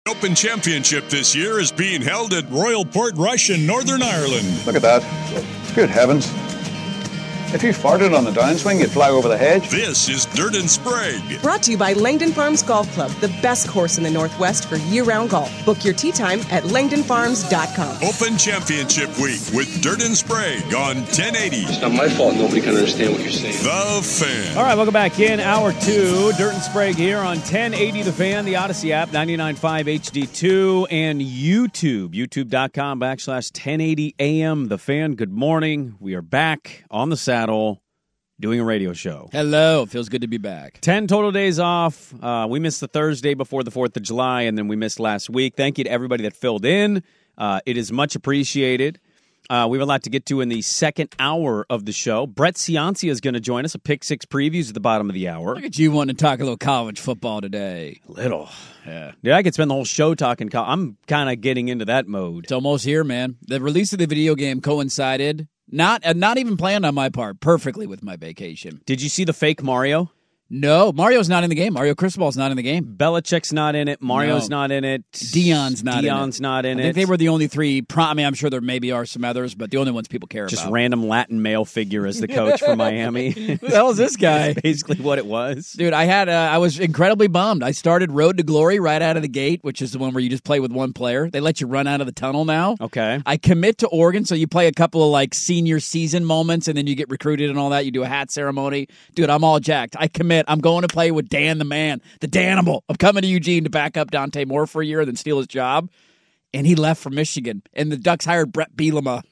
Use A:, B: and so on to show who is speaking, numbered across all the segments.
A: Open Championship this year is being held at Royal Portrush in Northern Ireland.
B: Look at that. Good heavens. If you farted on the downswing, you'd fly over the hedge.
A: This is Dirt and Sprague.
C: Brought to you by Langdon Farms Golf Club, the best course in the Northwest for year-round golf. Book your tee time at langdonfarms.com.
A: Open Championship Week with Dirt and Sprague on 1080.
D: It's not my fault nobody can understand what you're saying.
A: The Fan.
E: All right, welcome back in Hour 2. Dirt and Sprague here on 1080 The Fan, the Odyssey app, 99.5 HD2, and YouTube, youtube.com/1080 AM The Fan. Good morning. We are back on the saddle doing a radio show.
F: Hello. Feels good to be back.
E: 10 total days off. We missed the Thursday before the 4th of July, and then we missed last week. Thank you to everybody that filled in. It is much appreciated. We have a lot to get to in the second hour of the show. Brett Ciancia is going to join us. A Pick Six previews at the bottom of the hour.
F: Look at you wanting to talk a little college football today.
E: Little. Yeah. Dude, I could spend the whole show talking I'm kind of getting into that mode.
F: It's almost here, man. The release of the video game coincided, not even planned on my part, perfectly with my vacation.
E: Did you see the fake Mario?
F: No, Mario's not in the game. Mario Cristobal's not in the game.
E: Belichick's not in it. Mario's not in it.
F: Dion's not in it. I think they were the only three. I'm sure there maybe are some others, but the only ones people care about.
E: Just random Latin male figure as the coach for Miami.
F: Who the hell is this guy?
E: That's basically what it was.
F: Dude, I was incredibly bummed. I started Road to Glory right out of the gate, which is the one where you just play with one player. They let you run out of the tunnel now.
E: Okay.
F: I commit to Oregon, so you play a couple of like senior season moments, and then you get recruited and all that. You do a hat ceremony. Dude, I'm all jacked. I commit. I'm going to play with Dan the man, the Danimal. I'm coming to Eugene to back up Dante Moore for a year, then steal his job. And he left for Michigan. And the Ducks hired Brett Bielema.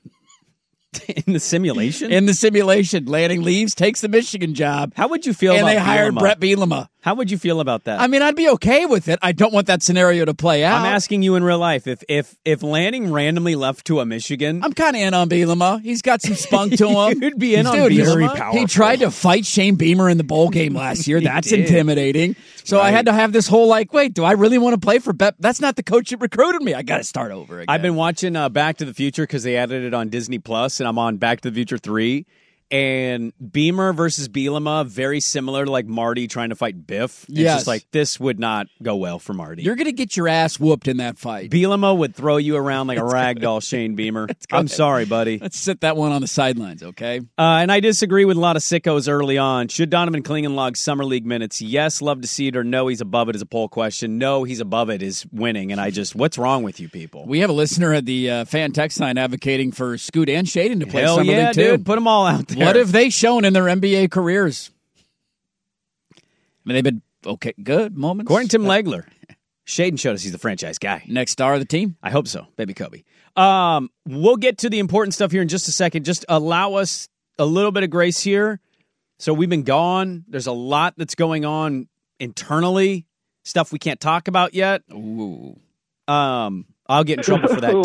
E: In the simulation?
F: In the simulation. Lanning leaves, takes the Michigan job.
E: How would you feel about
F: And they hired Brett Bielema.
E: How would you feel about that?
F: I mean, I'd be okay with it. I don't want that scenario to play out.
E: I'm asking you in real life. If Lanning randomly left to a Michigan...
F: I'm kind of in on Bielema. He's got some spunk to him.
E: You'd be in on Bielema?
F: He tried to fight Shane Beamer in the bowl game last year. That's intimidating. So I had to have this whole wait, do I really want to play for Bet? That's not the coach that recruited me. I got to start over again.
E: I've been watching Back to the Future because they added it on Disney Plus, and I'm on Back to the Future 3. And Beamer versus Bielema, very similar to Marty trying to fight Biff. It's just this would not go well for Marty.
F: You're going to get your ass whooped in that fight.
E: Bielema would throw you around like a rag doll, Shane Beamer. I'm sorry, buddy.
F: Let's sit that one on the sidelines, okay?
E: And I disagree with a lot of sickos early on. Should Donovan Clingan log Summer League minutes? Yes, love to see it, or no, he's above it is a poll question. No, he's above it is winning. And what's wrong with you people?
F: We have a listener at the fan text line advocating for Scoot and Shaden to play
E: Hell
F: Summer League too.
E: Dude, put them all out there.
F: What have they shown in their NBA careers? I mean, they've been good moments.
E: According to Tim Legler, Shaden showed us he's the franchise guy.
F: Next star of the team?
E: I hope so. Baby Kobe. We'll get to the important stuff here in just a second. Just allow us a little bit of grace here. So we've been gone. There's a lot that's going on internally, stuff we can't talk about yet.
F: Ooh.
E: I'll get in trouble for that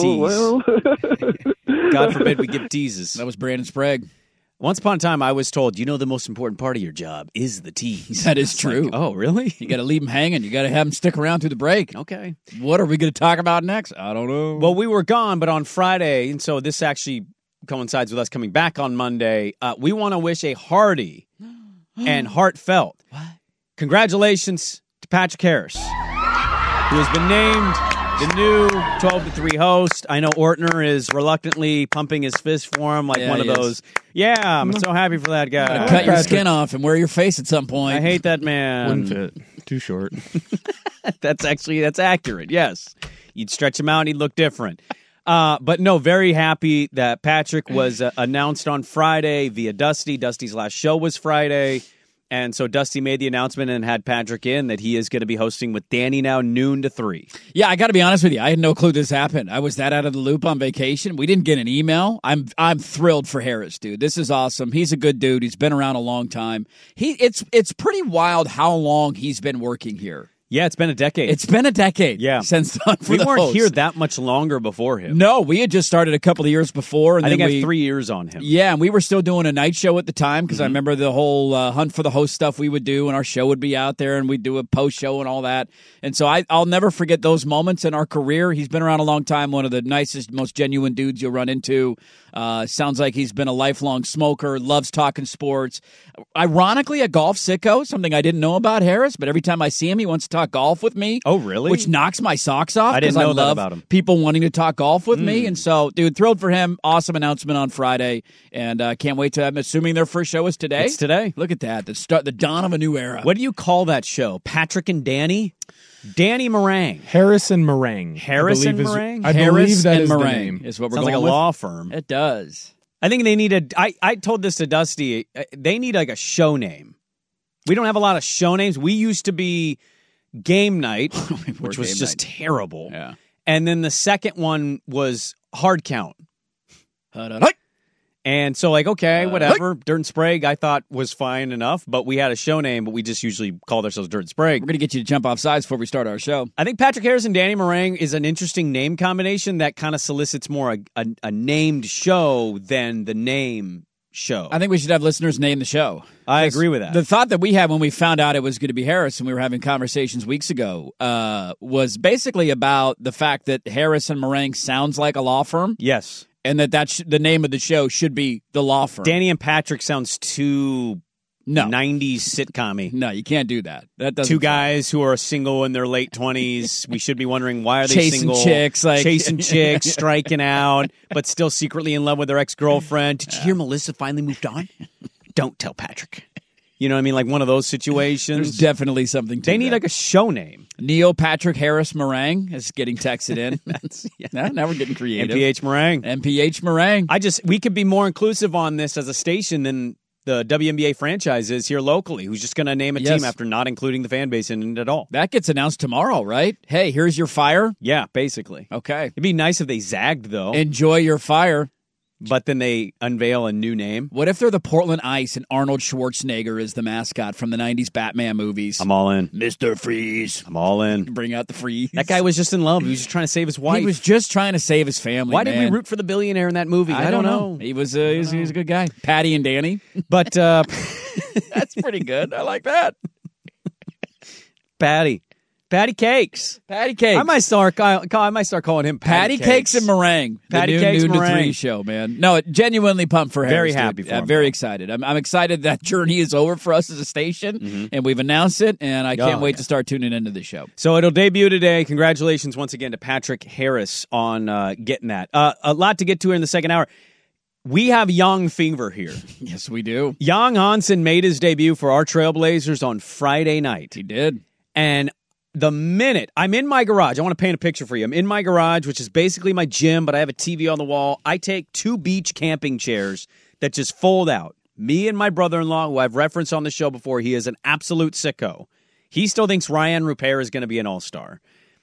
E: tease. God forbid we give teases.
F: That was Brandon Sprague.
E: Once upon a time, I was told, the most important part of your job is the tease.
F: That is true.
E: Oh, really?
F: You got to leave them hanging. You got to have them stick around through the break.
E: Okay.
F: What are we going to talk about next? I don't know.
E: Well, we were gone, but on Friday, and so this actually coincides with us coming back on Monday, we want to wish a hearty and heartfelt congratulations to Patrick Harris, who has been named the new 12 to 3 host. I know Ortner is reluctantly pumping his fist for him one of those. Yeah, I'm so happy for that guy.
F: Cut your skin off and wear your face at some point.
E: I hate that man.
G: Wouldn't fit. Too short.
E: That's accurate, yes. You'd stretch him out and he'd look different. But no, very happy that Patrick was announced on Friday via Dusty. Dusty's last show was Friday. And so Dusty made the announcement and had Patrick in that he is going to be hosting with Danny now noon to 3.
F: Yeah, I got to be honest with you. I had no clue this happened. I was that out of the loop on vacation. We didn't get an email. I'm thrilled for Harris, dude. This is awesome. He's a good dude. He's been around a long time. It's pretty wild how long he's been working here.
E: Yeah, it's been a decade.
F: It's been a decade.
E: Yeah.
F: Since
E: we weren't here that much longer before him.
F: No, we had just started a couple of years before. And
E: I think I have 3 years on him.
F: Yeah, and we were still doing a night show at the time because I remember the whole hunt for the host stuff we would do, and our show would be out there, and we'd do a post show and all that. And so I'll never forget those moments in our career. He's been around a long time, one of the nicest, most genuine dudes you'll run into. Sounds like he's been a lifelong smoker, loves talking sports. Ironically, a golf sicko, something I didn't know about Harris, but every time I see him, he wants to talk talk golf with me.
E: Oh, really?
F: Which knocks my socks off.
E: I didn't
F: 'cause
E: know that
F: love
E: about him.
F: people wanting to talk golf with me. And so, dude, thrilled for him. Awesome announcement on Friday. And can't wait to, I'm assuming their first show is today.
E: It's today.
F: Look at that. The dawn of a new era.
E: What do you call that show? Patrick and Danny? Danny Meringue.
G: Harrison Meringue.
E: Harrison
G: I believe
E: Meringue?
G: I
F: Harris
G: believe that
F: and
G: is the
F: Meringue
G: name.
F: is what we're
E: Sounds
F: going
E: like a
F: with.
E: law firm.
F: It does.
E: I think they need I told this to Dusty. They need like a show name. We don't have a lot of show names. We used to be Game Night, which was
F: Game
E: just
F: Night.
E: terrible.
F: Yeah.
E: And then the second one was Hard Count. And so, like, okay, whatever. Dirt and Sprague, I thought was fine enough, but we had a show name, but we just usually called ourselves Dirt and Sprague.
F: We're going to get you to jump off sides before we start our show.
E: I think Patrick Harris and Danny Meringue is an interesting name combination that kind of solicits more a named show than the name show.
F: I think we should have listeners name the show.
E: I agree with that.
F: The thought that we had when we found out it was going to be Harris, and we were having conversations weeks ago, was basically about the fact that Harris and Meringue sounds like a law firm,
E: Yes.
F: and that the name of the show should be the law firm.
E: Danny and Patrick sounds too
F: No.
E: 90s sitcom-y.
F: No, you can't do that. That doesn't.
E: Two guys who are single in their late 20s. We should be wondering, why are they
F: Chasing
E: single?
F: chicks, like-
E: Chasing chicks, striking out, but still secretly in love with their ex-girlfriend. Did you hear Melissa finally moved on? Don't tell Patrick. You know what I mean? Like one of those situations.
F: There's definitely something to
E: They need
F: that.
E: like a show name.
F: Neil Patrick Harris Meringue is getting texted in. Now we're getting creative.
E: MPH Meringue.
F: MPH Meringue.
E: We could be more inclusive on this as a station than the WNBA franchise is here locally, who's just going to name a
F: Yes.
E: team after not including the fan base in it at all.
F: That gets announced tomorrow, right? Hey, here's your fire.
E: Yeah, basically.
F: Okay.
E: It'd be nice if they zagged, though,
F: Enjoy your fire.
E: but then they unveil a new name.
F: What if they're the Portland Ice and Arnold Schwarzenegger is the mascot from the 90s Batman movies?
E: I'm all in.
F: Mr. Freeze.
E: I'm all in.
F: Bring out the freeze.
E: That guy was just in love. He was just trying to save his wife.
F: He was just trying to save his family.
E: Why did we
F: man.
E: root for the billionaire in that movie? I don't know.
F: He was he was a good guy. Patty and Danny.
E: But
F: That's pretty good. I like that.
E: Patty Cakes.
F: Patty Cakes.
E: I might start calling him
F: Patty Cakes and Meringue.
E: Patty
F: the
E: Cakes
F: new noon to
E: Meringue.
F: 3 show, man. No, genuinely pumped for Harris.
E: Very
F: dude.
E: happy for him.
F: Very excited. I'm excited that journey is over for us as a station, and we've announced it, and I can't wait to start tuning into the show.
E: So it'll debut today. Congratulations once again to Patrick Harris on getting that. A lot to get to here in the second hour. We have Young Fever here.
F: Yes, we do.
E: Young Hansen made his debut for our Trailblazers on Friday night.
F: He did.
E: And the minute I'm in my garage, I want to paint a picture for you. I'm in my garage, which is basically my gym, but I have a TV on the wall. I take 2 beach camping chairs that just fold out. Me and my brother-in-law, who I've referenced on the show before, he is an absolute sicko. He still thinks Ryan Rupert is going to be an all-star.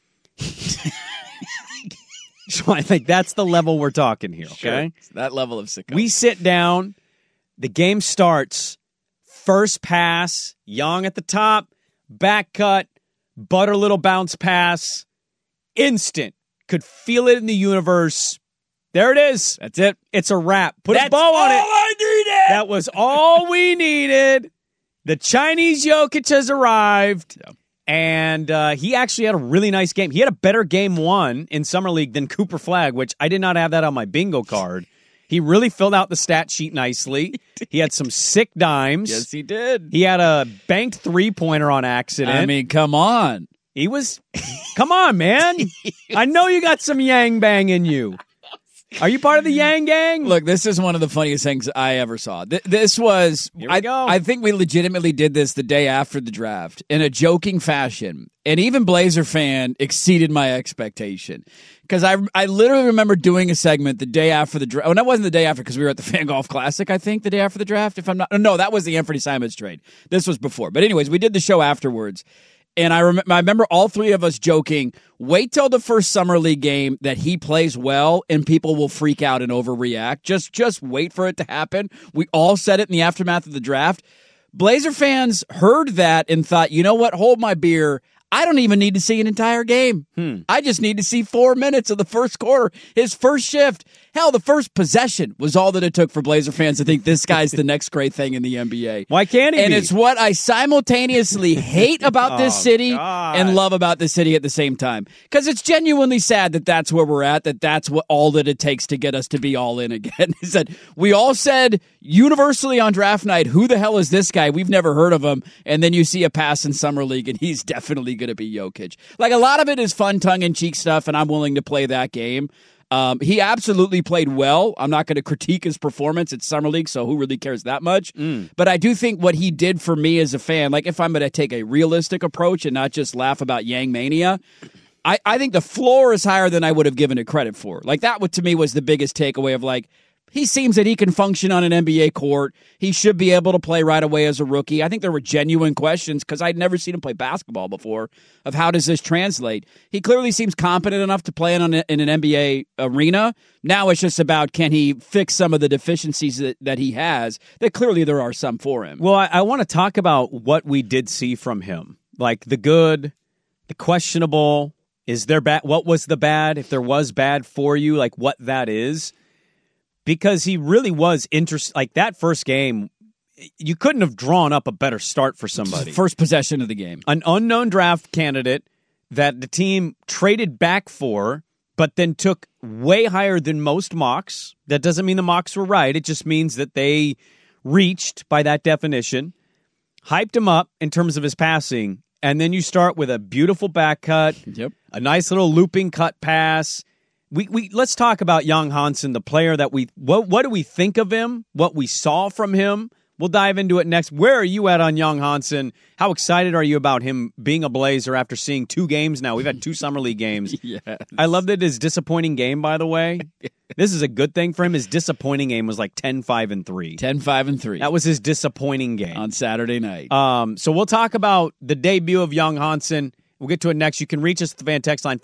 E: So I think that's the level we're talking here, okay?
F: Sure. That level of sicko.
E: We sit down, the game starts, first pass, Young at the top, back cut, butter little bounce pass, instant. Could feel it in the universe. There it is.
F: That's it.
E: It's a wrap. Put
F: That's
E: a bow on it.
F: all I needed.
E: That was all we needed. The Chinese Jokic has arrived.
F: Yeah.
E: And he actually had a really nice game. He had a better game 1 in Summer League than Cooper Flagg, which I did not have that on my bingo card. He really filled out the stat sheet nicely. He had some sick dimes.
F: Yes, he did.
E: He had a banked 3-pointer on accident.
F: I mean, come on.
E: He was, come on, man. I know you got some Yang Bang in you. Are you part of the Yang Gang?
F: Look, this is one of the funniest things I ever saw. This was,
E: Here we go.
F: I think we legitimately did this the day after the draft in a joking fashion. And even Blazer fan exceeded my expectation. Because I literally remember doing a segment the day after the draft. Oh, that wasn't the day after because we were at the Fan Golf Classic, I think, the day after the draft. If I'm not, no, that was the Anthony Simons trade. This was before. But anyways, we did the show afterwards. And I remember all 3 of us joking, wait till the first Summer League game that he plays well and people will freak out and overreact. Just wait for it to happen. We all said it in the aftermath of the draft. Blazer fans heard that and thought, you know what, hold my beer. I don't even need to see an entire game. I just need to see 4 minutes of the first quarter, his first shift. Hell, the first possession was all that it took for Blazer fans to think this guy's the next great thing in the NBA.
E: Why can't he
F: And
E: be?
F: it's what I simultaneously hate about this city
E: God.
F: and love about this city at the same time. Because it's genuinely sad that that's where we're at, that's what all that it takes to get us to be all in again. Is that we all said universally on draft night, who the hell is this guy? We've never heard of him. And then you see a pass in Summer League, and he's definitely going to be Jokic. Like, a lot of it is fun, tongue-in-cheek stuff, and I'm willing to play that game. He absolutely played well. I'm not going to critique his performance at Summer League, so who really cares that much? But I do think what he did for me as a fan, like if I'm going to take a realistic approach and not just laugh about Yang Mania, I think the floor is higher than I would have given it credit for. Like, that to me was the biggest takeaway of, like, he seems that he can function on an NBA court. He should be able to play right away as a rookie. I think there were genuine questions because I'd never seen him play basketball before of how does this translate. He clearly seems competent enough to play in an NBA arena. Now it's just about can he fix some of the deficiencies that he has, that clearly there are some for him.
E: Well, I want to talk about what we did see from him, like the good, the questionable. Is there bad? What was the bad? If there was bad for you, like what that is. Because he really was interesting. Like, that first game, you couldn't have drawn up a better start for somebody.
F: First possession of the game.
E: An unknown draft candidate that the team traded back for, but then took way higher than most mocks. That doesn't mean the mocks were right. It just means that they reached, by that definition, hyped him up in terms of his passing, and then you start with a beautiful back cut, a nice little looping cut pass. We let's talk about Young Hansen, the player that what do we think of him? What we saw from him? We'll dive into it next. Where are you at on Young Hansen? How excited are you about him being a Blazer after seeing 2 games now? We've had 2 Summer League games.
F: Yes.
E: I loved it. His disappointing game, by the way. This is a good thing for him. His disappointing game was like 10-5-3.
F: 10-5-3.
E: That was his disappointing game.
F: On Saturday night.
E: So we'll talk about the debut of Young Hansen. We'll get to it next. You can reach us at the fan text line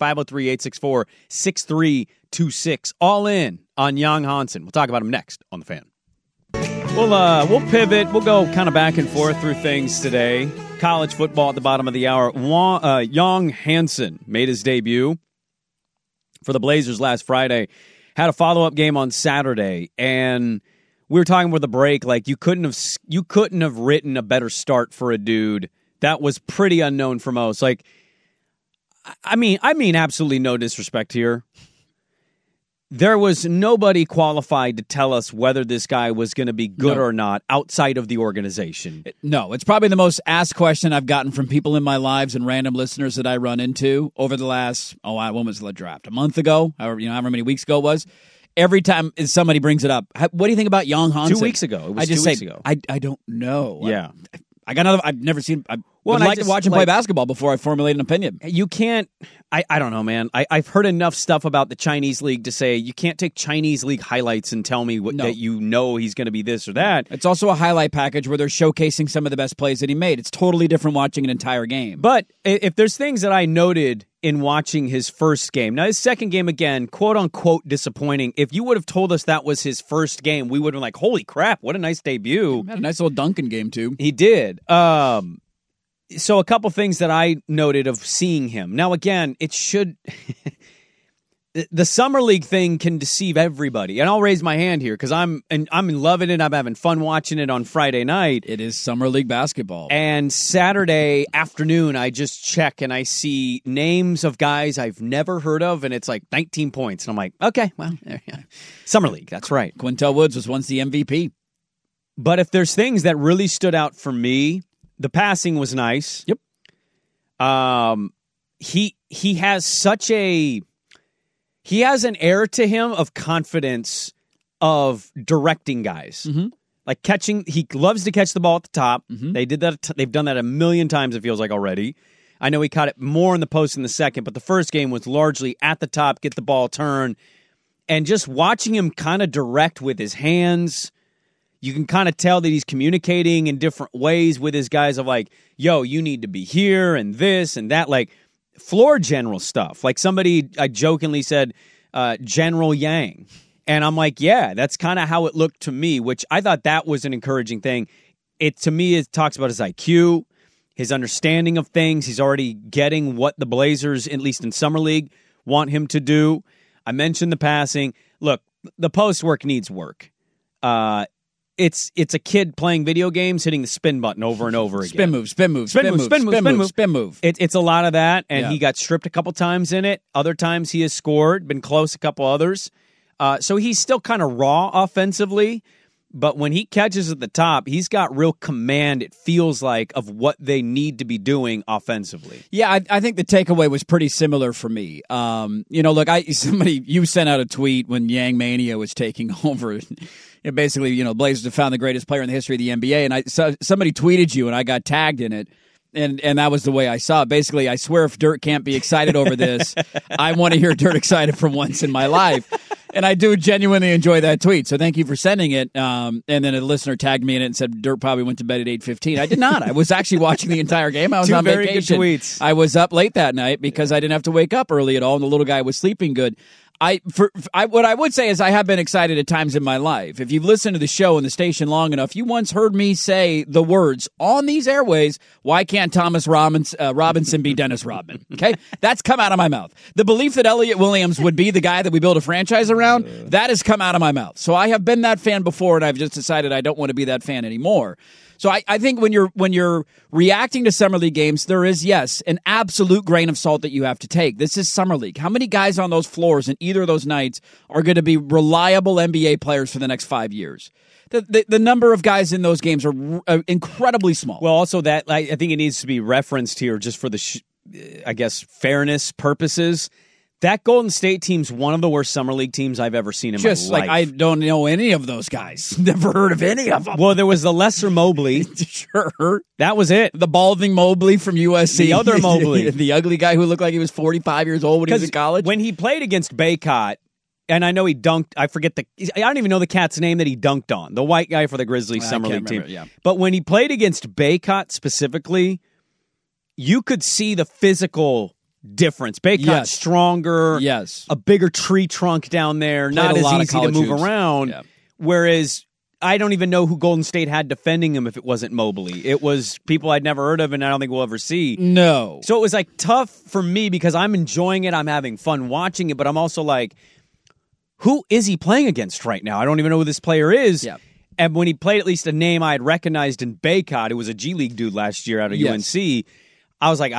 E: 503-864-6326. All in on Young Hansen. We'll talk about him next on the Fan. We'll pivot. We'll go kind of back and forth through things today. College football at the bottom of the hour. Young Hansen made his debut for the Blazers last Friday. Had a follow-up game on Saturday, and we were talking with the break. Like, you couldn't have written a better start for a dude that was pretty unknown for most. Like, I mean, absolutely no disrespect here. There was nobody qualified to tell us whether this guy was going to be good or not outside of the organization.
F: No, it's probably the most asked question I've gotten from people in my lives and random listeners that I run into over the last, when was the draft? A month ago? However many weeks ago it was. Every time somebody brings it up, what do you think about Young Hansen?
E: 2 weeks ago. It was
F: I just
E: 2 weeks ago.
F: I don't know.
E: Yeah.
F: I've never seen. I would like to watch him play basketball before I formulate an opinion.
E: You can't. I don't know, man. I've heard enough stuff about the Chinese league to say you can't take Chinese league highlights and tell me that you know he's going to be this or that.
F: It's also a highlight package where they're showcasing some of the best plays that he made. It's totally different watching an entire game.
E: But if there's things that I noted in watching his first game, now his second game, again, quote unquote disappointing. If you would have told us that was his first game, we would have been like, holy crap, what a nice debut.
F: He had a nice little Duncan game too.
E: He did. So a couple things that I noted of seeing him. Now, again, it should... the Summer League thing can deceive everybody. And I'll raise my hand here because I'm loving it. I'm having fun watching it on Friday night.
F: It is Summer League basketball.
E: And Saturday afternoon, I just check and I see names of guys I've never heard of, and it's like 19 points. And I'm like, okay, well, Summer League, that's right.
F: Quintel Woods was once the MVP.
E: But if there's things that really stood out for me... The passing was nice.
F: Yep.
E: He has he has an air to him of confidence of directing guys.
F: Mm-hmm.
E: Like catching, he loves to catch the ball at the top.
F: Mm-hmm.
E: They did that. They've done that a million times, it feels like already. I know he caught it more in the post in the second, but the first game was largely at the top, get the ball turned, and just watching him kind of direct with his hands. You can kind of tell that he's communicating in different ways with his guys of like, yo, you need to be here and this and that, like floor general stuff. Like I jokingly said, General Yang. And I'm like, yeah, that's kind of how it looked to me, which I thought that was an encouraging thing. To me, it talks about his IQ, his understanding of things. He's already getting what the Blazers, at least in Summer League, want him to do. I mentioned the passing. Look, the post work needs work. It's a kid playing video games, hitting the spin button over and over again.
F: Spin move.
E: It's a lot of that, and
F: Yeah.
E: he got stripped a couple times in it. Other times he has scored, been close a couple others. So he's still kind of raw offensively, But when he catches at the top, he's got real command, it feels like, of what they need to be doing offensively.
F: Yeah, I think the takeaway was pretty similar for me. Look, you sent out a tweet when Yang Mania was taking over. Basically, Blazers have found the greatest player in the history of the NBA, and somebody tweeted you, and I got tagged in it. And that was the way I saw it. Basically, I swear if Dirt can't be excited over this, I want to hear Dirt excited for once in my life. And I do genuinely enjoy that tweet. So thank you for sending it. And then a listener tagged me in it and said Dirt probably went to bed at 8:15. I did not. I was actually watching the entire game. I was on
E: very
F: vacation.
E: Good tweets.
F: I was up late that night because I didn't have to wake up early at all, and the little guy was sleeping good. What I would say is I have been excited at times in my life. If you've listened to the show and the station long enough, you once heard me say the words on these airways, why can't Thomas Robinson be Dennis Rodman? Okay? That's come out of my mouth. The belief that Elliot Williams would be the guy that we build a franchise around, that has come out of my mouth. So I have been that fan before, and I've just decided I don't want to be that fan anymore. So I think when you're reacting to Summer League games, there is, yes, an absolute grain of salt that you have to take. This is Summer League. How many guys on those floors in either of those nights are going to be reliable NBA players for the next 5 years? The number of guys in those games are incredibly small.
E: Well, also that I think it needs to be referenced here just for the, fairness purposes. That Golden State team's one of the worst Summer League teams I've ever seen in my life.
F: Just like I don't know any of those guys. Never heard of any of them.
E: Well, there was the lesser Mobley.
F: Sure.
E: That was it.
F: The balding Mobley from USC.
E: The other Mobley.
F: The ugly guy who looked like he was 45 years old when he was in college.
E: When he played against Baycott, and I know he dunked, I don't even know the cat's name that he dunked on. The white guy for the Grizzlies Summer League team.
F: Yeah.
E: But when he played against Baycott specifically, you could see the physical difference. Baycott's stronger.
F: Yes.
E: A bigger tree trunk down there. Not as easy to move around. Yeah. Whereas I don't even know who Golden State had defending him if it wasn't Mobley. It was people I'd never heard of and I don't think we'll ever see.
F: No.
E: So it was like tough for me because I'm enjoying it. I'm having fun watching it, but I'm also like, who is he playing against right now? I don't even know who this player is.
F: Yeah.
E: And when he played at least a name I had recognized in Baycott, who was a G League dude last year out of UNC, I was like,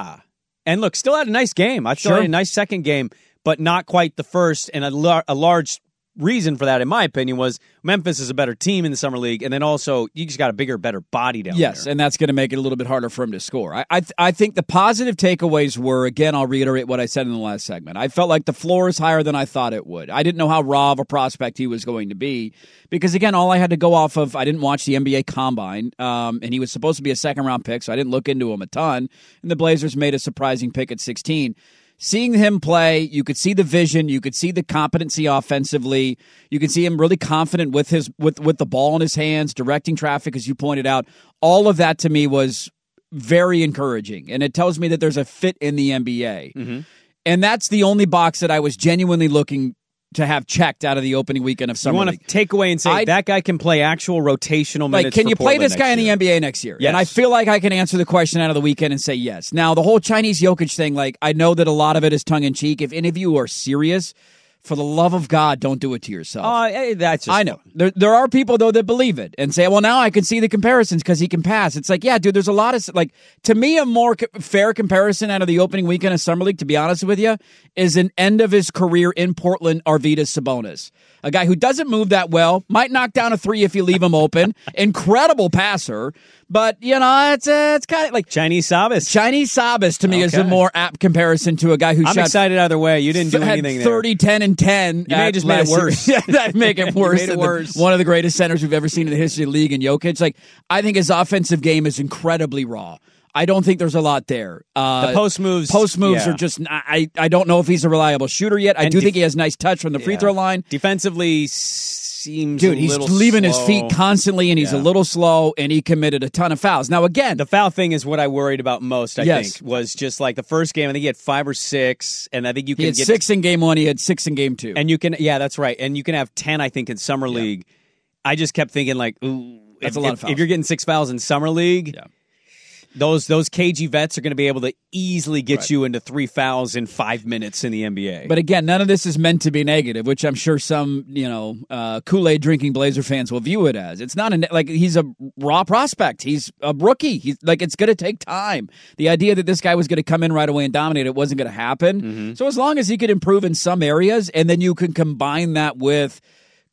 E: And look, still had a nice game. I thought had a nice second game, but not quite the first. And a large reason for that, in my opinion, was Memphis is a better team in the Summer League, and then also you just got a bigger, better body down there.
F: Yes, and that's going to make it a little bit harder for him to score. I think the positive takeaways were, again, I'll reiterate what I said in the last segment. I felt like the floor is higher than I thought it would. I didn't know how raw of a prospect he was going to be because, again, all I had to go off of, I didn't watch the NBA Combine, and he was supposed to be a second-round pick, so I didn't look into him a ton, and the Blazers made a surprising pick at 16. Seeing him play, you could see the vision, you could see the competency offensively, you could see him really confident with the ball in his hands, directing traffic, as you pointed out. All of that to me was very encouraging, and it tells me that there's a fit in the NBA. Mm-hmm. And that's the only box that I was genuinely looking to have checked out of the opening weekend of Summer League.
E: You want to take away and say that guy can play actual rotational minutes.
F: Like, can you play this guy in the NBA next year?
E: Yes.
F: And I feel like I can answer the question out of the weekend and say yes. Now, the whole Chinese Jokic thing, like, I know that a lot of it is tongue-in-cheek. If any of you are serious, for the love of God, don't do it to yourself.
E: That's just
F: I know. There are people, though, that believe it and say, well, now I can see the comparisons because he can pass. It's like, yeah, dude, there's a lot of, like, to me, a more fair comparison out of the opening weekend of Summer League, to be honest with you, is an end of his career in Portland, Arvydas Sabonis. A guy who doesn't move that well, might knock down a three if you leave him open. Incredible passer. But, it's kind of like
E: Chinese Sabas.
F: Chinese Sabas, to me, is a more apt comparison to a guy who
E: I'm excited either way. You didn't do anything there.
F: 30, 10, and 10.
E: You may have just made it worse.
F: That'd make it worse. One of the greatest centers we've ever seen in the history of the league in Jokic. Like, I think his offensive game is incredibly raw. I don't think there's a lot there.
E: The post moves
F: are just. I don't know if he's a reliable shooter yet. I do think he has nice touch from the free throw line.
E: Defensively seems
F: he's leaving his feet constantly, and he's a little slow, and he committed a ton of fouls. Now, again,
E: the foul thing is what I worried about most. I think was just like the first game. I think he had 5 or 6, and I think you can
F: get 6 in game 1. He had 6 in game 2,
E: and you can. Yeah, that's right. And you can have 10. I think in Summer League. I just kept thinking like, ooh,
F: that's a lot of fouls.
E: If you're getting 6 fouls in Summer League. Yeah. Those cagey vets are going to be able to easily get you into 3 fouls in 5 minutes in the NBA.
F: But again, none of this is meant to be negative, which I'm sure some Kool-Aid drinking Blazer fans will view it as. It's not like he's a raw prospect. He's a rookie. He's like, it's going to take time. The idea that this guy was going to come in right away and dominate it wasn't going to happen. Mm-hmm. So as long as he could improve in some areas, and then you can combine that with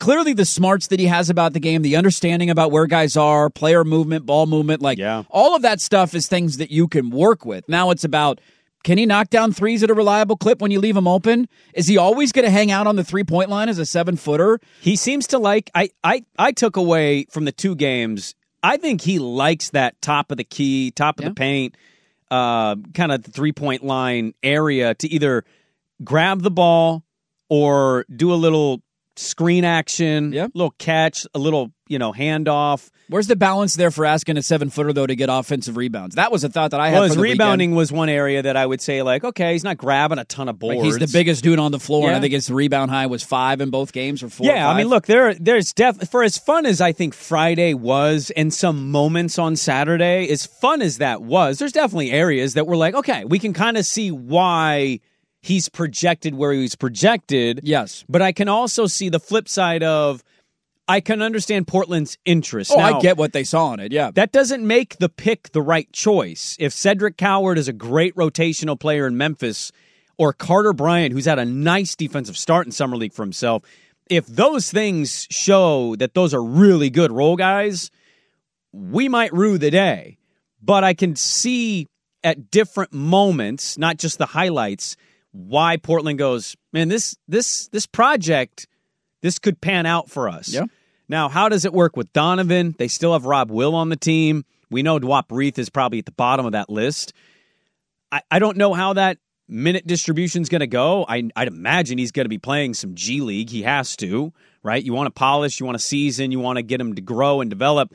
F: clearly the smarts that he has about the game, the understanding about where guys are, player movement, ball movement, all of that stuff is things that you can work with. Now it's about, can he knock down threes at a reliable clip when you leave him open? Is he always going to hang out on the three-point line as a 7-footer?
E: He seems to like, I took away from the 2 games, I think he likes that top of the key, top of the paint, kind of the three-point line area to either grab the ball or do a little screen action, a little catch, a little, handoff.
F: Where's the balance there for asking a 7-footer, though, to get offensive rebounds? That was a thought that I had.
E: His rebounding was one area that I would say, okay, he's not grabbing a ton of boards.
F: He's the biggest dude on the floor, and I think his rebound high was 5 in both games, or 4
E: Yeah,
F: or 5.
E: I mean, look, there's for as fun as I think Friday was and some moments on Saturday, as fun as that was, there's definitely areas that were like, okay, we can kind of see why he's projected where he's projected.
F: Yes.
E: But I can also see the flip side of, I can understand Portland's interest.
F: Oh,
E: now,
F: I get what they saw in it, yeah.
E: That doesn't make the pick the right choice. If Cedric Coward is a great rotational player in Memphis, or Carter Bryant, who's had a nice defensive start in Summer League for himself, if those things show that those are really good role guys, we might rue the day. But I can see at different moments, not just the highlights, why Portland goes, man, this project, this could pan out for us.
F: Yeah.
E: Now, how does it work with Donovan? They still have Rob Will on the team. We know Dwap Reith is probably at the bottom of that list. I don't know how that minute distribution is going to go. I'd imagine he's going to be playing some G League. He has to, right? You want to polish, you want to season, you want to get him to grow and develop.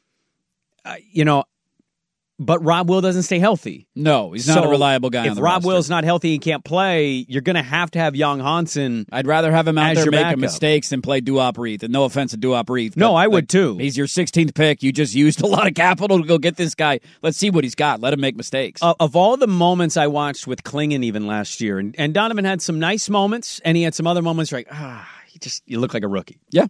E: But Rob Will doesn't stay healthy.
F: No, he's not a reliable guy.
E: If Rob Will's not healthy and can't play, you're going to have Young Hansen.
F: I'd rather have him out there making
E: backup.
F: mistakes than play Dwap Reith. And no offense to Dwap Reith.
E: No, I would too.
F: He's your 16th pick. You just used a lot of capital to go get this guy. Let's see what he's got. Let him make mistakes.
E: Of all the moments I watched with Klingon even last year, and Donovan had some nice moments, and he had some other moments like, you look like a rookie.
F: Yeah.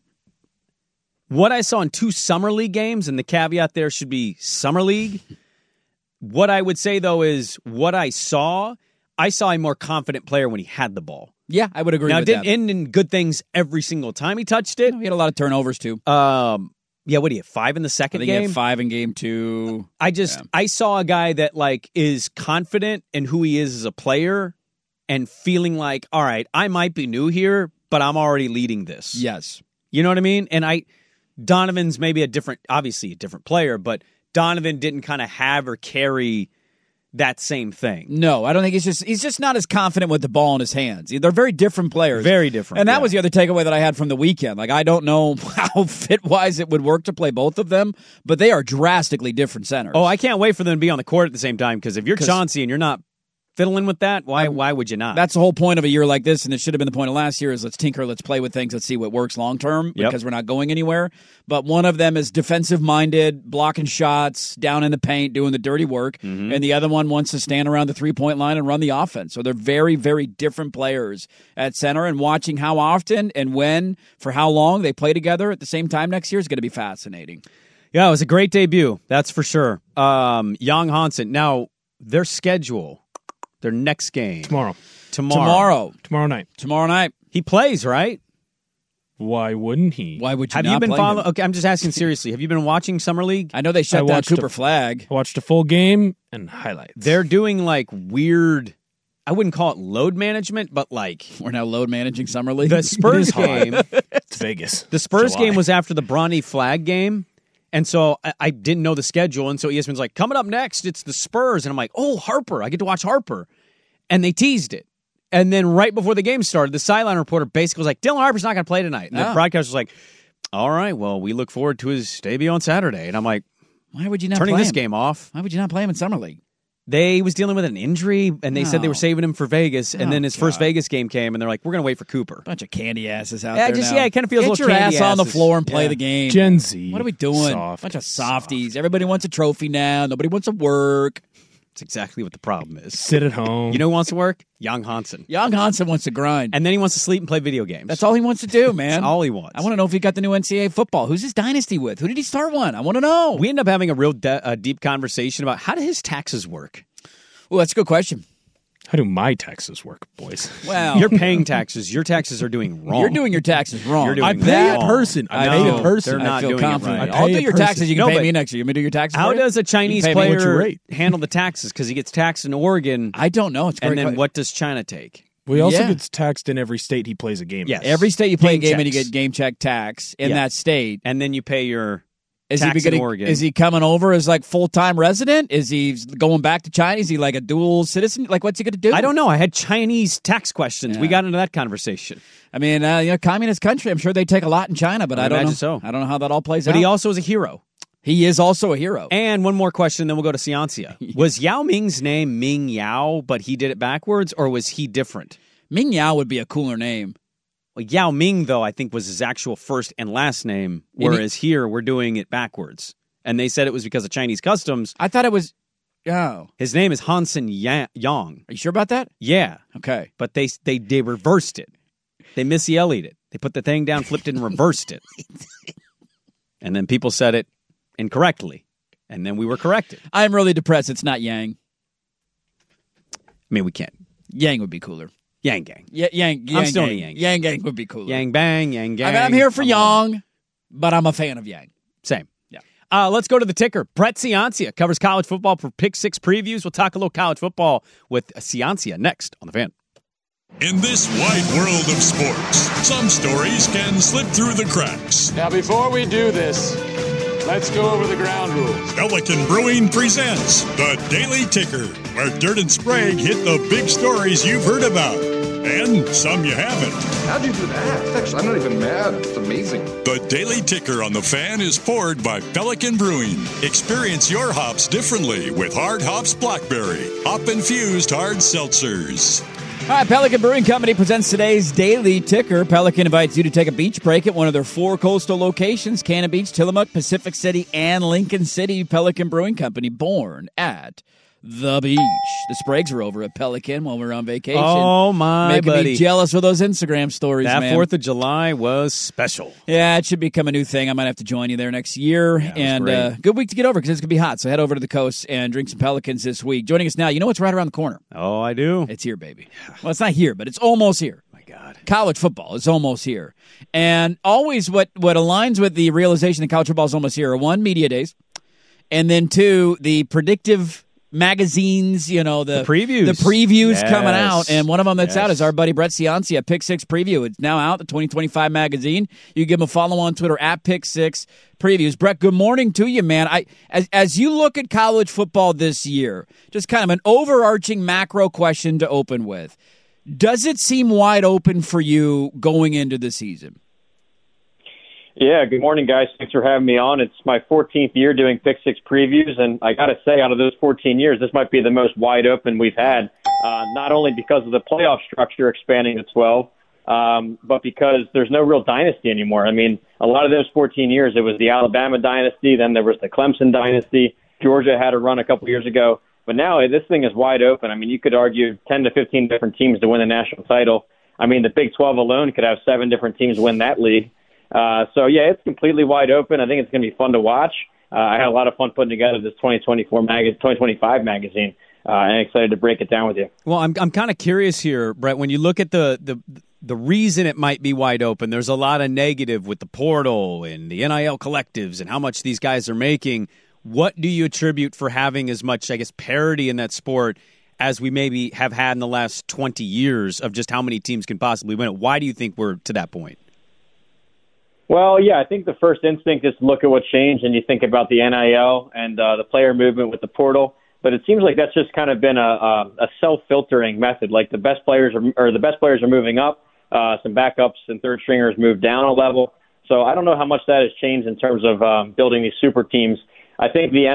E: What I saw in 2 Summer League games, and the caveat there should be Summer League. What I would say, though, is what I saw a more confident player when he had the ball.
F: Yeah, I would agree with that.
E: Now, it didn't end in good things every single time he touched it.
F: No, he had a lot of turnovers, too.
E: Yeah, what do you have, 5 in the second game?
F: I think he had 5 in game 2.
E: I saw a guy that, is confident in who he is as a player and feeling like, all right, I might be new here, but I'm already leading this.
F: Yes.
E: You know what I mean? And Donovan's maybe obviously a different player, but Donovan didn't kind of have or carry that same thing.
F: No, I don't think he's just not as confident with the ball in his hands. They're very different players.
E: Very different.
F: And that was the other takeaway that I had from the weekend. I don't know how fit-wise it would work to play both of them, but they are drastically different centers.
E: Oh, I can't wait for them to be on the court at the same time, because if you're Chauncey and you're not fiddling with that, why would you not?
F: That's the whole point of a year like this, and it should have been the point of last year, is let's tinker, let's play with things, let's see what works long-term, because we're not going anywhere. But one of them is defensive-minded, blocking shots, down in the paint, doing the dirty work, and the other one wants to stand around the three-point line and run the offense. So they're very, very different players at center, and watching how often and when, for how long they play together at the same time next year is going to be fascinating.
E: Yeah, it was a great debut, that's for sure. Young Hansen. Now, their schedule... Their next game.
G: Tomorrow night.
F: Tomorrow night.
E: He plays, right?
G: Why wouldn't he?
F: Why would you
E: Have
F: not
E: you been
F: play
E: following?
F: him?
E: Okay, I'm just asking seriously. Have you been watching Summer League?
F: I know they shut down Cooper Flagg.
G: I watched a full game and highlights.
E: They're doing weird, I wouldn't call it load management, but
F: we're now load managing Summer League.
E: The Spurs game.
G: It's Vegas.
E: The Spurs
G: July.
E: game was after the Bronny Flagg game. And so I didn't know the schedule. And so ESPN's like, coming up next, it's the Spurs. And I'm like, oh, Harper. I get to watch Harper. And they teased it. And then right before the game started, the sideline reporter basically was like, Dylan Harper's not going to play tonight. And the broadcaster was like, all right, well, we look forward to his debut on Saturday. And I'm like,
F: why would you not
E: turning
F: play
E: this
F: him?
E: game off?
F: Why would you not play him in Summer League?
E: They was dealing with an injury, and they said they were saving him for Vegas. And then his first Vegas game came, and they're like, we're going to wait for Cooper.
F: Bunch of candy asses out there now.
E: Yeah, it kind of feels
F: Get
E: a little
F: your
E: candy
F: ass on the
E: asses.
F: floor and play the game.
G: Gen Z.
F: What are we doing? Bunch of softies. Everybody wants a trophy now. Nobody wants to work.
E: That's exactly what the problem is.
G: Sit at home.
E: You know who wants to work? Young Hansen.
F: Young Hansen wants to grind.
E: And then he wants to sleep and play video games.
F: That's all he wants to do, man.
E: That's all he wants.
F: I want to know if he got the new NCAA football. Who's his dynasty with? Who did he start one? I want to know.
E: We end up having a real deep conversation about how do his taxes work?
F: Well, that's a good question.
G: How do my taxes work, boys?
F: Well,
E: you're paying taxes. Your taxes are doing wrong.
F: You're doing your taxes wrong.
E: You're doing
G: I pay a person. I pay a person.
E: They're not
F: I feel
E: doing
F: confident.
E: it right.
F: I'll do your taxes. You can pay
E: but
F: me next year. You want me to do your taxes?
E: How
F: for you?
E: does a Chinese
F: You can pay me what
E: player
F: your rate.
E: handle the taxes? Because he gets taxed in Oregon.
F: I don't know. It's
E: and
F: great.
E: then what does China take?
G: Well, he also
F: Yeah.
G: gets taxed in every state he plays a game.
E: Yes.
G: in.
F: Every state you play a
E: Game
F: game and you
E: checks.
F: get game check tax in
E: Yeah.
F: that state.
E: And then you pay your
F: Is
E: tax
F: he
E: in Oregon.
F: Is he coming over as like full-time resident? Is he going back to China? Is he like a dual citizen? Like, what's he going to do?
E: I don't know. I had Chinese tax questions.
F: Yeah.
E: We got into that conversation.
F: I mean, communist country. I'm sure they take a lot in China, but I don't know.
E: imagine so.
F: I don't know how that all plays
E: But
F: out.
E: he also is a hero.
F: He is also a hero.
E: And one more question, then we'll go to Ciancia. Was Yao Ming's name Ming Yao, but he did it backwards, or was he different?
F: Ming Yao would be a cooler name.
E: Well, Yao Ming, though, I think was his actual first and last name, whereas here we're doing it backwards. And they said it was because of Chinese customs.
F: I thought it was. Oh,
E: His name is Hansen Yang.
F: are you sure about that?
E: Yeah,
F: Okay.
E: but they reversed it. They Missy Elliott'd it. They put the thing down, flipped it, and reversed it. And then people said it incorrectly. And then we were corrected.
F: I'm really depressed. It's not Yang.
E: I mean, we can't.
F: Yang would be cooler.
E: Yang Gang.
F: Yang.
E: I'm still
F: Gang.
E: a Yang.
F: Yang Gang would be cooler.
E: Yang Bang, Yang Gang.
F: I mean, I'm here for
E: Come on.
F: Yang, but I'm a fan of Yang.
E: Same.
F: Yeah.
E: Let's go to the ticker. Brett Ciancia covers college football for Pick Six previews. We'll talk a little college football with Ciancia next on The Fan.
A: In this wide world of sports, some stories can slip through the cracks.
H: Now, before we do this, let's go over the ground rules.
A: Pelican Brewing presents The Daily Ticker, where Dirt and Sprague hit the big stories you've heard about, and some you haven't.
I: How'd you do that? Actually, I'm not even mad. It's amazing.
A: The Daily Ticker on The Fan is poured by Pelican Brewing. Experience your hops differently with Hard Hops Blackberry, hop-infused hard seltzers.
F: All right, Pelican Brewing Company presents today's Daily Ticker. Pelican invites you to take a beach break at one of their 4 coastal locations: Cannon Beach, Tillamook, Pacific City, and Lincoln City. Pelican Brewing Company, born at the beach. The Spragues were over at Pelican while we were on vacation.
E: Oh, my
F: Making
E: buddy.
F: me jealous with those Instagram stories,
E: That
F: man.
E: 4th of July was special.
F: Yeah, it should become a new thing. I might have to join you there next year.
E: Yeah, it was
F: and
E: great.
F: good week to get over because it's going to be hot. So head over to the coast and drink some Pelicans this week. Joining us now, you know what's right around the corner?
E: Oh, I do.
F: It's here, baby. Well, it's not here, but it's almost here.
E: My God.
F: College football is almost here. And always what aligns with the realization that college football is almost here are 1, media days, and then 2, the predictive magazines, the
E: previews.
F: The previews
E: Yes.
F: coming out. And one of them that's out
E: Yes.
F: is our buddy Brett Ciancia, Pick Six Preview. It's now out, the 2025 magazine. You give him a follow on Twitter at Pick Six Previews. Brett, good morning to you, man. As you look at college football this year, just kind of an overarching macro question to open with. Does it seem wide open for you going into the season?
J: Yeah, good morning, guys. Thanks for having me on. It's my 14th year doing Pick Six previews, and I got to say, out of those 14 years, this might be the most wide open we've had, not only because of the playoff structure expanding to 12, but because there's no real dynasty anymore. I mean, a lot of those 14 years, it was the Alabama dynasty, then there was the Clemson dynasty. Georgia had a run a couple years ago. But now this thing is wide open. I mean, you could argue 10 to 15 different teams to win a national title. I mean, the Big 12 alone could have 7 different teams win that league. So, yeah, it's completely wide open. I think it's going to be fun to watch. I had a lot of fun putting together this 2025 magazine, and excited to break it down with you.
E: Well, I'm kind of curious here, Brett. When you look at the reason it might be wide open, there's a lot of negative with the portal and the NIL collectives and how much these guys are making. What do you attribute for having as much, I guess, parity in that sport as we maybe have had in the last 20 years of just how many teams can possibly win it? Why do you think we're to that point?
J: Well, yeah, I think the first instinct is to look at what changed, and you think about the NIL and the player movement with the portal. But it seems like that's just kind of been a self-filtering method. Like the best players are moving up, some backups and third stringers move down a level. So I don't know how much that has changed in terms of building these super teams. I think the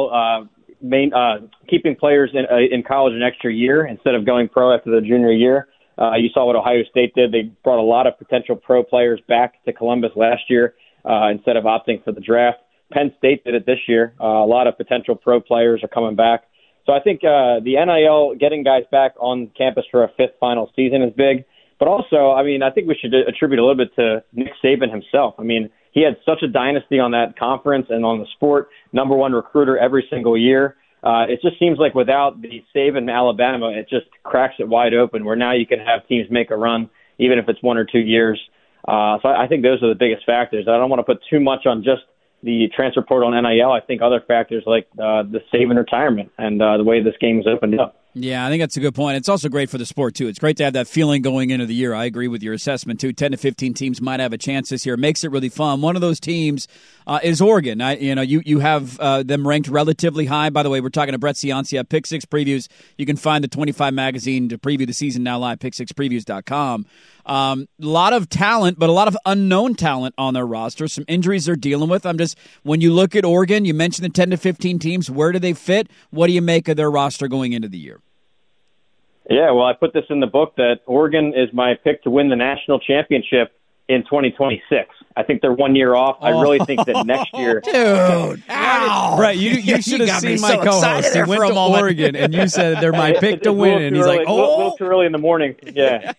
J: NIL keeping players in college an extra year instead of going pro after their junior year. You saw what Ohio State did. They brought a lot of potential pro players back to Columbus last year instead of opting for the draft. Penn State did it this year. A lot of potential pro players are coming back. So I think the NIL getting guys back on campus for a 5th final season is big. But also, I mean, I think we should attribute a little bit to Nick Saban himself. I mean, he had such a dynasty on that conference and on the sport, #1 recruiter every single year. it just seems like without the Saban Alabama, it just cracks it wide open where now you can have teams make a run, even if it's 1 or 2 years. So I think those are the biggest factors. I don't want to put too much on just the transfer portal and NIL. I think other factors like the Saban retirement and the way this game is opened up.
F: Yeah, I think that's a good point. It's also great for the sport, too. It's great to have that feeling going into the year. I agree with your assessment, too. 10 to 15 teams might have a chance this year. It makes it really fun. One of those teams is Oregon. You have them ranked relatively high. By the way, we're talking to Brett Ciancia, Pick Six Previews. You can find the 25 magazine to preview the season now live, pick6previews.com. A lot of talent, but a lot of unknown talent on their roster. Some injuries they're dealing with. When you look at Oregon, you mentioned the 10 to 15 teams. Where do they fit? What do you make of their roster going into the year?
J: Yeah, well, I put this in the book that Oregon is my pick to win the national championship in 2026. I think they're 1 year off. I really think that next year...
F: Dude, ow!
E: Right, you should have seen my co-host. He went to Oregon, and you said they're my pick to win, and he's like,
J: a little too early in the morning. Yeah.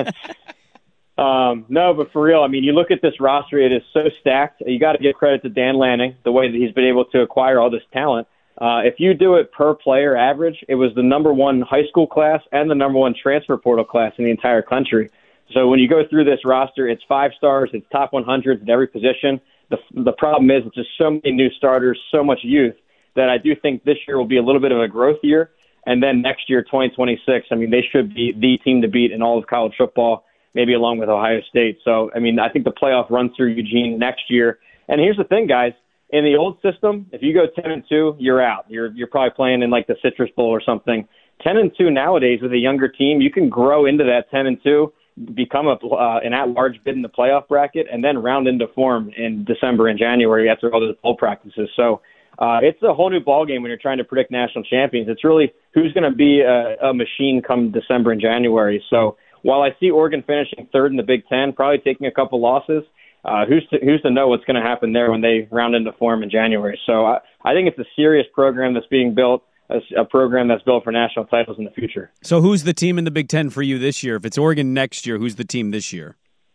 J: No, but for real, you look at this roster, it is so stacked. You got to give credit to Dan Lanning, the way that he's been able to acquire all this talent. If you do it per player average, it was the number one high school class and the number one transfer portal class in the entire country. So when you go through this roster, it's 5 stars, it's top 100s at every position. The problem is it's just so many new starters, so much youth, that I do think this year will be a little bit of a growth year. And then next year, 2026, they should be the team to beat in all of college football, maybe along with Ohio State. So, I think the playoff runs through Eugene next year. And here's the thing, guys. In the old system, if you go 10-2, you're out. You're probably playing in like the Citrus Bowl or something. 10-2 nowadays with a younger team, you can grow into that 10-2, become an at-large bid in the playoff bracket, and then round into form in December and January after all those bowl practices. So it's a whole new ballgame when you're trying to predict national champions. It's really who's going to be a machine come December and January. So while I see Oregon finishing third in the Big Ten, probably taking a couple losses, who's to know what's going to happen there when they round into form in January. So I think it's a serious program that's being built, a program that's built for national titles in the future.
E: So who's the team in the Big Ten for you this year? If it's Oregon next year, who's the team this year?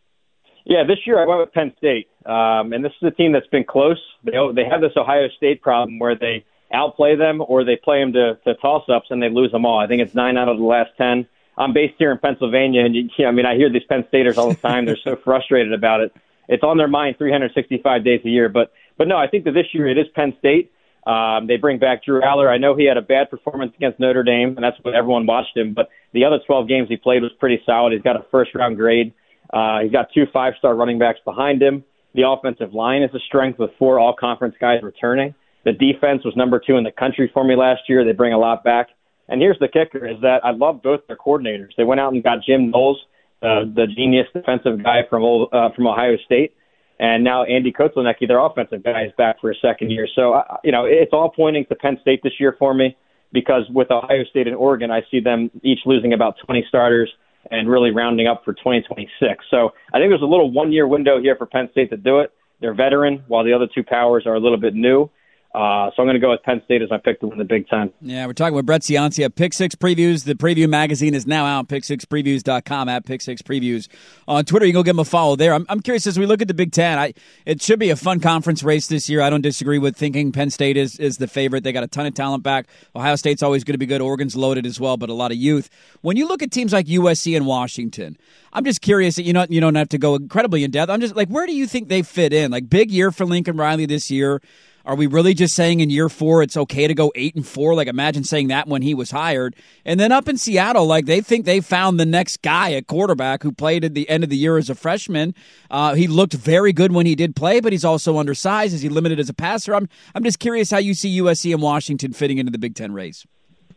J: Yeah, this year I went with Penn State, and this is a team that's been close. They have this Ohio State problem where they outplay them or they play them to toss-ups and they lose them all. I think it's 9 out of the last 10. I'm based here in Pennsylvania, and I hear these Penn Staters all the time. They're so frustrated about it. It's on their mind 365 days a year. But no, I think that this year it is Penn State. They bring back Drew Aller. I know he had a bad performance against Notre Dame, and that's what everyone watched him. But the other 12 games he played was pretty solid. He's got a first-round grade. He's got 2 5-star running backs behind him. The offensive line is a strength with 4 all-conference guys returning. The defense was number 2 in the country for me last year. They bring a lot back. And here's the kicker, is that I love both their coordinators. They went out and got Jim Knowles, the genius defensive guy from Ohio State, and now Andy Kotelnicki, their offensive guy, is back for a second year. So, it's all pointing to Penn State this year for me because with Ohio State and Oregon, I see them each losing about 20 starters and really rounding up for 2026. So I think there's a little 1-year window here for Penn State to do it. They're veteran, while the other 2 powers are a little bit new. So I'm going to go with Penn State as my pick to win the Big Ten.
F: Yeah, we're talking with Brett Ciancia. Pick Six Previews. The preview magazine is now out. Pick6previews.com at Pick Six Previews. On Twitter, you can go give them a follow there. I'm curious, as we look at the Big Ten, it should be a fun conference race this year. I don't disagree with thinking Penn State is the favorite. They got a ton of talent back. Ohio State's always going to be good. Oregon's loaded as well, but a lot of youth. When you look at teams like USC and Washington, I'm just curious that you don't have to go incredibly in depth. I'm just like, where do you think they fit in? Like, big year for Lincoln Riley this year. Are we really just saying in year 4 it's okay to go 8-4? Like, imagine saying that when he was hired. And then up in Seattle, like, they think they found the next guy at quarterback who played at the end of the year as a freshman. He looked very good when he did play, but he's also undersized. Is he limited as a passer? I'm just curious how you see USC and Washington fitting into the Big Ten race.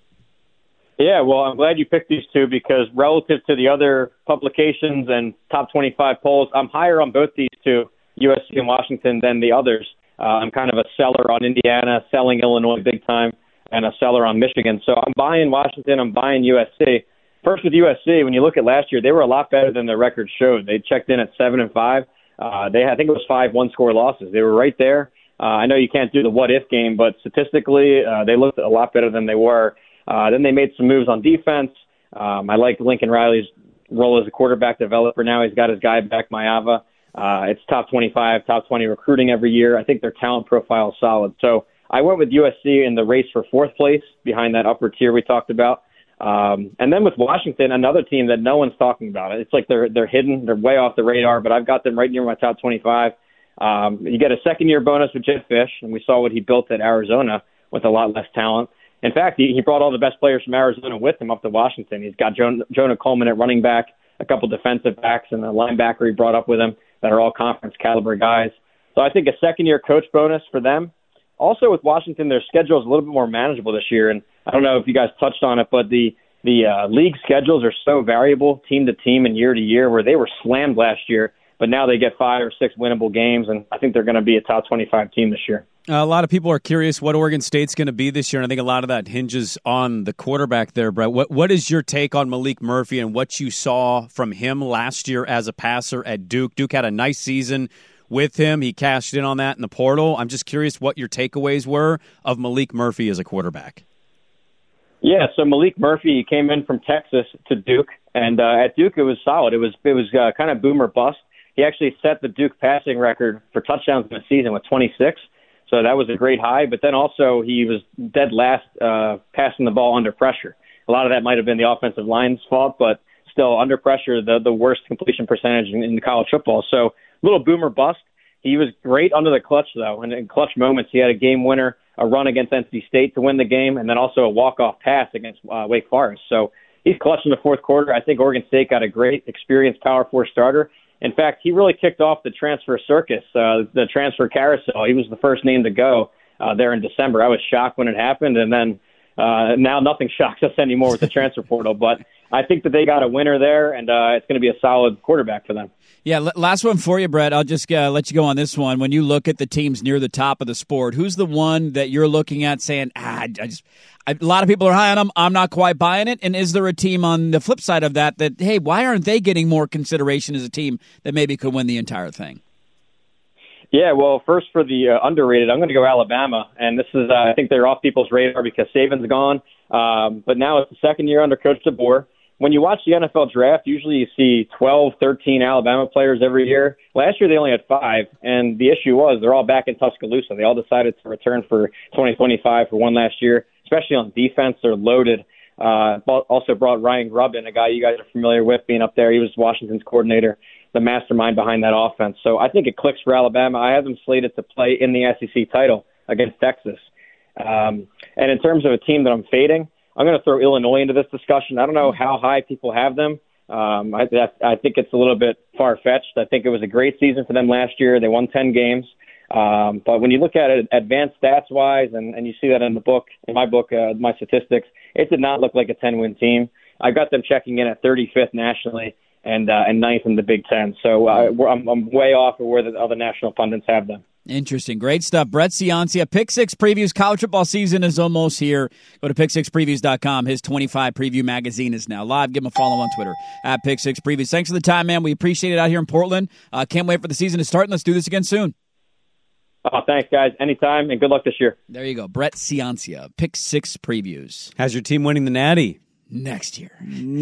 J: Yeah, well, I'm glad you picked these 2 because relative to the other publications and top 25 polls, I'm higher on both these 2, USC and Washington, than the others. I'm kind of a seller on Indiana, selling Illinois big time, and a seller on Michigan. So I'm buying Washington, I'm buying USC. First with USC, when you look at last year, they were a lot better than their record showed. They checked in at 7-5. I think it was 5 one-score losses. They were right there. I know you can't do the what-if game, but statistically, they looked a lot better than they were. Then they made some moves on defense. I like Lincoln Riley's role as a quarterback developer now. He's got his guy back, Maeva. It's top 25, top 20 recruiting every year. I think their talent profile is solid. So I went with USC in the race for fourth place behind that upper tier we talked about. And then with Washington, another team that no one's talking about. It's like they're hidden. They're way off the radar, but I've got them right near my top 25. You get a second-year bonus with Jedd Fisch, and we saw what he built at Arizona with a lot less talent. In fact, he brought all the best players from Arizona with him up to Washington. He's got Jonah Coleman at running back, a couple defensive backs, and a linebacker he brought up with him that are all conference caliber guys. So I think a second-year coach bonus for them. Also with Washington, their schedule is a little bit more manageable this year, and I don't know if you guys touched on it, but the league schedules are so variable team to team and year to year, where they were slammed last year, but now they get 5 or 6 winnable games, and I think they're going to be a top 25 team this year.
E: A lot of people are curious what Oregon State's going to be this year, and I think a lot of that hinges on the quarterback there, Brett. What is your take on Maalik Murphy and what you saw from him last year as a passer at Duke? Duke had a nice season with him. He cashed in on that in the portal. I'm just curious what your takeaways were of Maalik Murphy as a quarterback.
J: Yeah, so Maalik Murphy came in from Texas to Duke, and at Duke it was solid. It was kind of boom or bust. He actually set the Duke passing record for touchdowns in the season with 26. So that was a great high, but then also he was dead last passing the ball under pressure. A lot of that might have been the offensive line's fault, but still under pressure, the worst completion percentage in college football. So a little boomer bust. He was great under the clutch, though, and in clutch moments he had a game winner, a run against NC State to win the game, and then also a walk-off pass against Wake Forest. So he's clutch in the fourth quarter. I think Oregon State got a great, experienced Power 4 starter. In fact, he really kicked off the transfer circus, the transfer carousel. He was the first name to go there in December. I was shocked when it happened, and then now nothing shocks us anymore with the transfer portal. But I think that they got a winner there, and it's going to be a solid quarterback for them.
F: Yeah, last one for you, Brett. I'll just let you go on this one. When you look at the teams near the top of the sport, who's the one that you're looking at saying, a lot of people are high on them, I'm not quite buying it? And is there a team on the flip side of that, hey, why aren't they getting more consideration as a team that maybe could win the entire thing?
J: Yeah, well, first for the underrated, I'm going to go Alabama. And this is, I think they're off people's radar because Saban's gone. But now it's the second year under Coach DeBoer. When you watch the NFL draft, usually you see 12, 13 Alabama players every year. Last year they only had 5, and the issue was they're all back in Tuscaloosa. They all decided to return for 2025 for one last year, especially on defense. They're loaded. Also brought Ryan Grubbin, a guy you guys are familiar with, being up there. He was Washington's coordinator, the mastermind behind that offense. So I think it clicks for Alabama. I have them slated to play in the SEC title against Texas. And in terms of a team that I'm fading, I'm going to throw Illinois into this discussion. I don't know how high people have them. I think it's a little bit far-fetched. I think it was a great season for them last year. They won 10 games. But when you look at it advanced stats-wise, and you see that in the book, in my book, my statistics, it did not look like a 10-win team. I got them checking in at 35th nationally and 9th in the Big Ten. So I'm way off of where the other national pundits have them.
F: Interesting. Great stuff. Brett Ciancia, Pick Six Previews. College football season is almost here. Go to pick6previews.com. His 25 preview magazine is now live. Give him a follow on Twitter at Pick Six Previews. Thanks for the time, man. We appreciate it out here in Portland. Can't wait for the season to start, and let's do this again soon.
J: Oh, thanks, guys. Anytime, and good luck this year.
F: There you go. Brett Ciancia, Pick Six Previews.
E: How's your team winning the Natty?
F: Next year.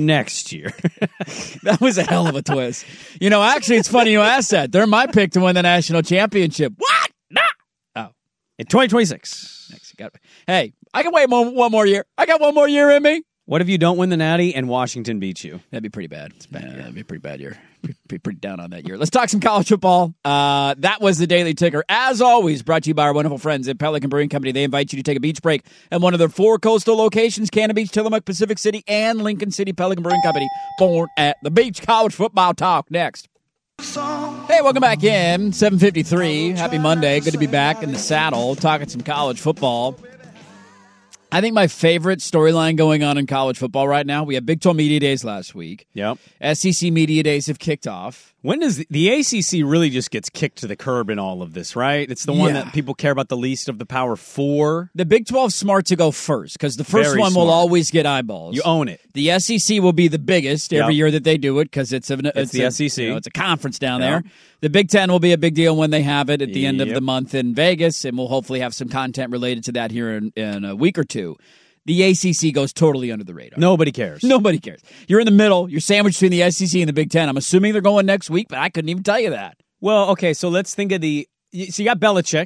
E: That
F: was a hell of a twist. Actually, it's funny you asked that. They're my pick to win the national championship. What? Nah. Oh.
E: In 2026.
F: Hey, I can wait one more year. I got one more year in me.
E: What if you don't win the Natty and Washington beats you?
F: That'd be pretty bad. It's bad. Yeah, that'd be a pretty bad year. Be pretty down on that year. Let's talk some college football. That was the Daily Ticker. As always, brought to you by our wonderful friends at Pelican Brewing Company. They invite you to take a beach break at one of their 4 coastal locations, Cannon Beach, Tillamook, Pacific City, and Lincoln City. Pelican Brewing Company, born at the beach. College football talk next. Hey, welcome back in. 7:53. Happy Monday. Good to be back in the saddle talking some college football. I think my favorite storyline going on in college football right now, we had Big 12 Media Days last week.
E: Yep.
F: SEC Media Days have kicked off.
E: When does the ACC really just gets kicked to the curb in all of this, right? It's the one that people care about the least of the Power 4.
F: The Big 12's smart to go first because the first one will always get eyeballs.
E: You own it.
F: The SEC will be the biggest every year that they do it because it's the
E: SEC.
F: It's a conference down there. The Big Ten will be a big deal when they have it at the end of the month in Vegas, and we'll hopefully have some content related to that here in a week or two. The ACC goes totally under the radar.
E: Nobody cares.
F: Nobody cares. You're in the middle. You're sandwiched between the SEC and the Big Ten. I'm assuming they're going next week, but I couldn't even tell you that.
E: Well, okay, so let's think of so you got Belichick.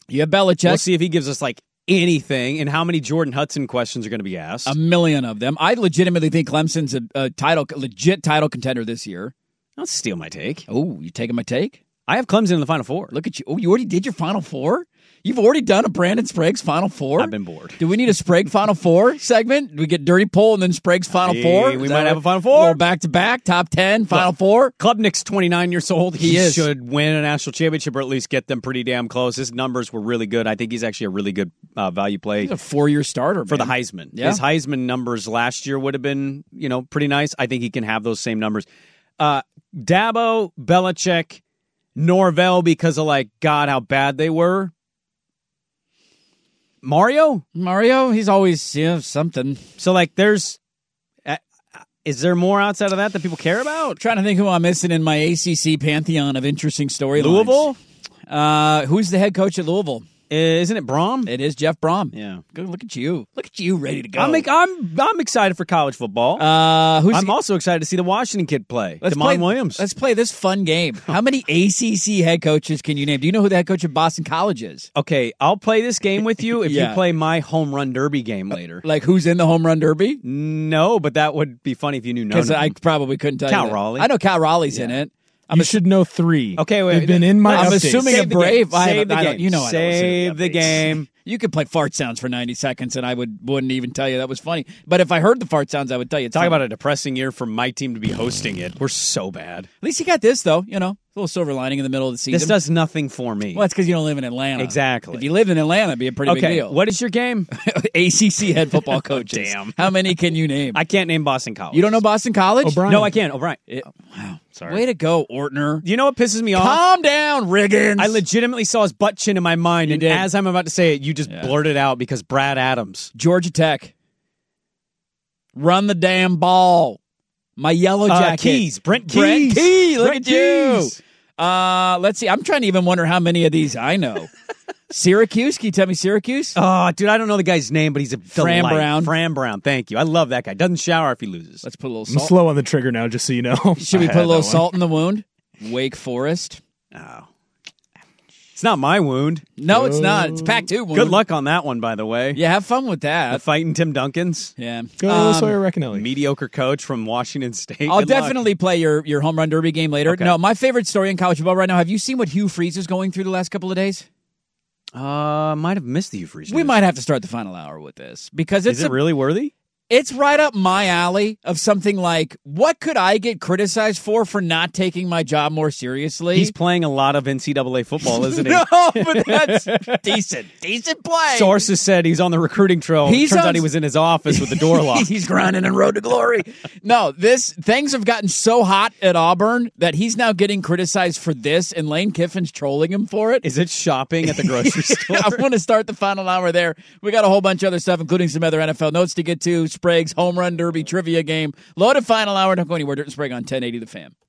F: You have Belichick.
E: We'll see if he gives us like anything, and how many Jordan Hudson questions are going to be asked.
F: 1 million of them. I legitimately think Clemson's a legit title contender this year.
E: Don't steal my take.
F: Oh, you taking my take?
E: I have Clemson in the Final Four.
F: Look at you. Oh, you already did your Final Four? You've already done a Brandon Sprague's Final Four?
E: I've been bored.
F: Do we need a Sprague Final Four segment? Do we get Dirty Poll and then Sprague's Final Four?
E: We might have a Final Four.
F: Back-to-back, top 10, Final Four.
E: Klubnik's 29 years old.
F: He
E: should win a national championship or at least get them pretty damn close. His numbers were really good. I think he's actually a really good value play.
F: He's a 4-year starter,
E: for the Heisman.
F: Yeah.
E: His Heisman numbers last year would have been, pretty nice. I think he can have those same numbers. Dabo, Belichick, Norvell, because of God, how bad they were. Mario,
F: he's always something.
E: So there's, is there more outside of that people care about?
F: Trying to think who I'm missing in my ACC pantheon of interesting storylines.
E: Louisville.
F: Who's the head coach at Louisville?
E: Isn't it Brom?
F: It is Jeff Brom.
E: Yeah.
F: Good, look at you. Look at you, ready to go.
E: I'm excited for college football. I'm also excited to see the Washington kid play. Damon Williams.
F: Let's play this fun game. How many ACC head coaches can you name? Do you know who the head coach of Boston College is?
E: Okay, I'll play this game with you if
F: Yeah.
E: you play my home run derby game later.
F: Who's in the home run derby?
E: No, but that would be funny if you knew.
F: Because I probably couldn't tell you.
E: Cal
F: that.
E: Raleigh.
F: I know Cal Raleigh's in it.
G: You should know 3.
E: Okay, wait.
G: They've been in my
F: I'm
G: updates.
F: assuming
E: Save
F: a
E: the
F: Brave.
E: game. Save the
F: I don't-
E: game.
F: You know I don't
E: Save the
F: updates.
E: game.
F: You could play fart sounds for 90 seconds, and I wouldn't even tell you that was funny. But if I heard the fart sounds, I would tell you.
E: Talk about a depressing year for my team to be hosting it. We're so bad.
F: At least you got this, though. A little silver lining in the middle of the season.
E: This does nothing for me.
F: Well, that's because you don't live in Atlanta.
E: Exactly.
F: If you lived in Atlanta, it'd be a pretty big deal.
E: What is your game?
F: ACC head football coaches.
E: Damn.
F: How many can you name?
E: I can't name Boston College.
F: You don't know Boston College?
G: O'Brien.
E: No, I can't. O'Brien.
F: Wow.
E: Sorry.
F: Way to go, Ortner.
E: You know what pisses me off?
F: Calm down, Riggins.
E: I legitimately saw his butt chin in my mind,
F: You
E: and
F: did.
E: as I'm about to say it, you just blurted out because Brad Adams.
F: Georgia Tech. Run the damn ball. My yellow jacket.
E: Keys. Brent Keys.
F: Brent Key. Look
E: Brent
F: at you.
E: Keys.
F: Let's see. I'm trying to even wonder how many of these I know. Syracuse. Can you tell me Syracuse?
E: Oh, dude, I don't know the guy's name, but he's a
F: Fran
E: delight.
F: Brown.
E: Fran Brown. Thank you. I love that guy. Doesn't shower if he loses.
F: Let's put a little
G: I'm
F: salt.
G: slow on the trigger now, just so you know.
F: Should we put a little salt in the wound? Wake Forest.
E: Oh. It's not my wound.
F: No, it's not. It's Pac-2 wound.
E: Good luck on that one, by the way.
F: Yeah, have fun with
E: The
F: that.
E: fighting Tim Duncans.
F: Yeah.
G: Go Sawyer Recanelli.
E: Mediocre coach from Washington State.
F: I'll
E: Good luck.
F: definitely play your home run derby game later.
E: Okay.
F: No, my favorite story in college football right now, have you seen what Hugh Freeze is going through the last couple of days?
E: Might have missed the Hugh Freeze.
F: We might have to start the final hour with this because
E: Is it really worthy?
F: It's right up my alley of something like, what could I get criticized for not taking my job more seriously?
E: He's playing a lot of NCAA football, isn't he?
F: No, but that's decent play.
E: Sources said he's on the recruiting trail. Turns out he was in his office with the door locked.
F: He's grinding and road to glory. No, things have gotten so hot at Auburn that he's now getting criticized for this, and Lane Kiffin's trolling him for it.
E: Is it shopping at the grocery store?
F: I want to start the final hour there. We got a whole bunch of other stuff, including some other NFL notes to get to. Sprague's home run derby trivia game. Loaded final hour. Don't go anywhere. Dirt and Sprague on 1080 The Fan.